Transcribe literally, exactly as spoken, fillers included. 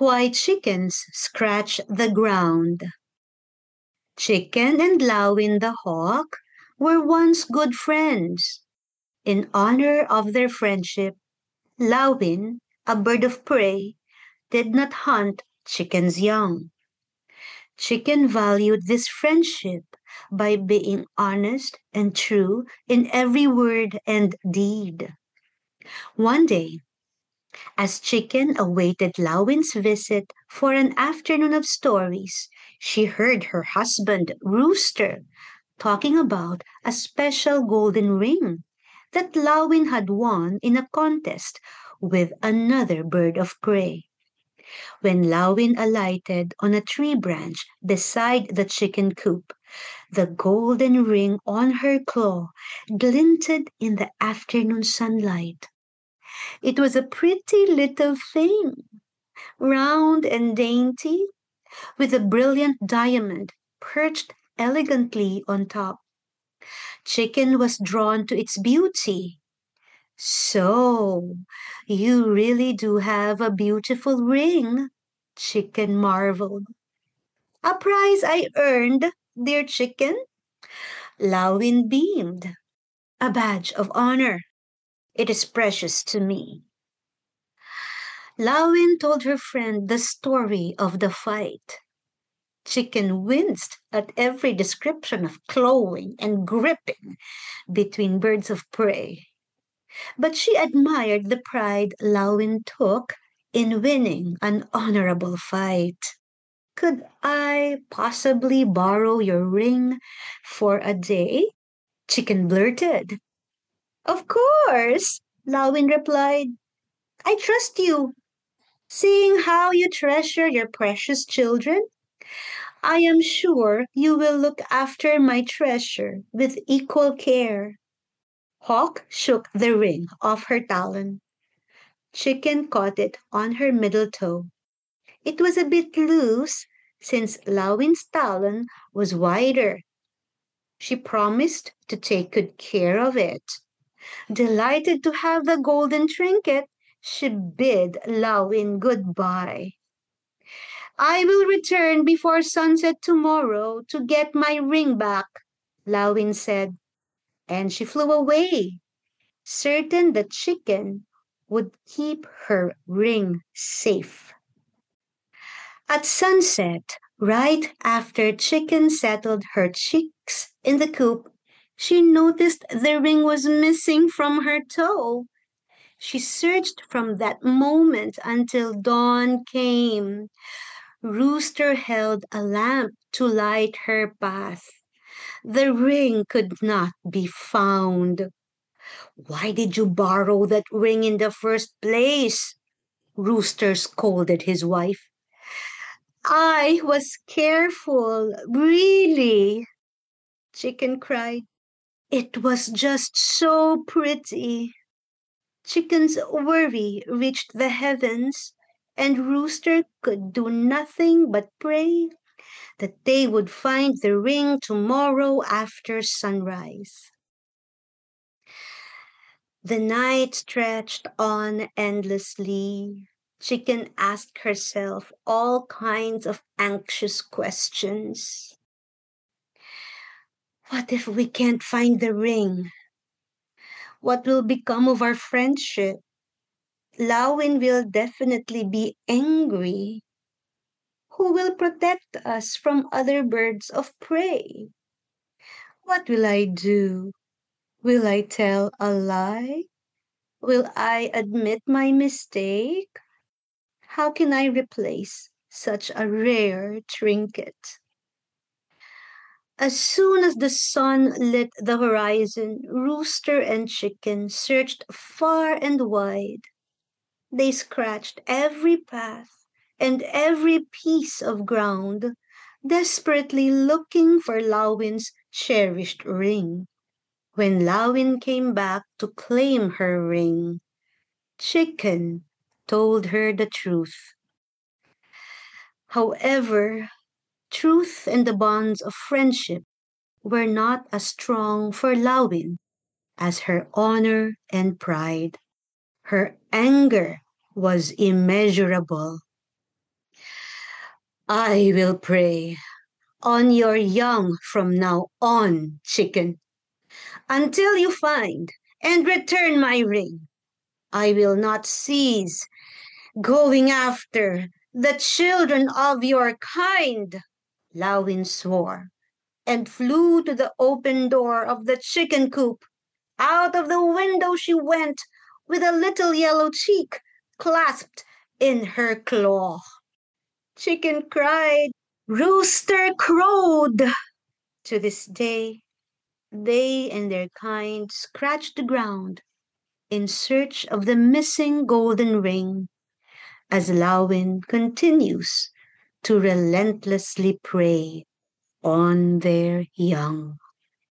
Why Chickens Scratch the Ground. Chicken and Lawin the hawk were once good friends. In honor of their friendship, Lawin, a bird of prey, did not hunt Chicken's young. Chicken valued this friendship by being honest and true in every word and deed. One day, as Chicken awaited Lawin's visit for an afternoon of stories, she heard her husband, Rooster, talking about a special golden ring that Lawin had won in a contest with another bird of prey. When Lawin alighted on a tree branch beside the chicken coop, the golden ring on her claw glinted in the afternoon sunlight. It was a pretty little thing, round and dainty, with a brilliant diamond perched elegantly on top. Chicken was drawn to its beauty. So, you really do have a beautiful ring, Chicken marveled. A prize I earned, dear Chicken? Lawin beamed. A badge of honor. It is precious to me. Lawin told her friend the story of the fight. Chicken winced at every description of clawing and gripping between birds of prey, but she admired the pride Lawin took in winning an honorable fight. Could I possibly borrow your ring for a day? Chicken blurted. Of course, Lawin replied. I trust you. Seeing how you treasure your precious children, I am sure you will look after my treasure with equal care. Hawk shook the ring off her talon. Chicken caught it on her middle toe. It was a bit loose since Lawin's talon was wider. She promised to take good care of it. Delighted to have the golden trinket, she bid Lawin goodbye. I will return before sunset tomorrow to get my ring back, Lawin said, and she flew away, certain that Chicken would keep her ring safe. At sunset, right after Chicken settled her chicks in the coop, she noticed the ring was missing from her toe. She searched from that moment until dawn came. Rooster held a lamp to light her path. The ring could not be found. Why did you borrow that ring in the first place? Rooster scolded his wife. I was careful, really, Chicken cried. It was just so pretty. Chicken's worry reached the heavens, and Rooster could do nothing but pray that they would find the ring tomorrow after sunrise. The night stretched on endlessly. Chicken asked herself all kinds of anxious questions. What if we can't find the ring? What will become of our friendship? Lawin will definitely be angry. Who will protect us from other birds of prey? What will I do? Will I tell a lie? Will I admit my mistake? How can I replace such a rare trinket? As soon as the sun lit the horizon, Rooster and Chicken searched far and wide. They scratched every path and every piece of ground, desperately looking for Lawin's cherished ring. When Lawin came back to claim her ring, Chicken told her the truth. However, truth and the bonds of friendship were not as strong for Lawin as her honor and pride. Her anger was immeasurable. I will prey on your young from now on, chicken, until you find and return my ring. I will not cease going after the children of your kind. Lawin swore and flew to the open door of the chicken coop. Out of the window she went with a little yellow cheek clasped in her claw. Chicken cried, rooster crowed. To this day, they and their kind scratch the ground in search of the missing golden ring as Lawin continues to relentlessly prey on their young.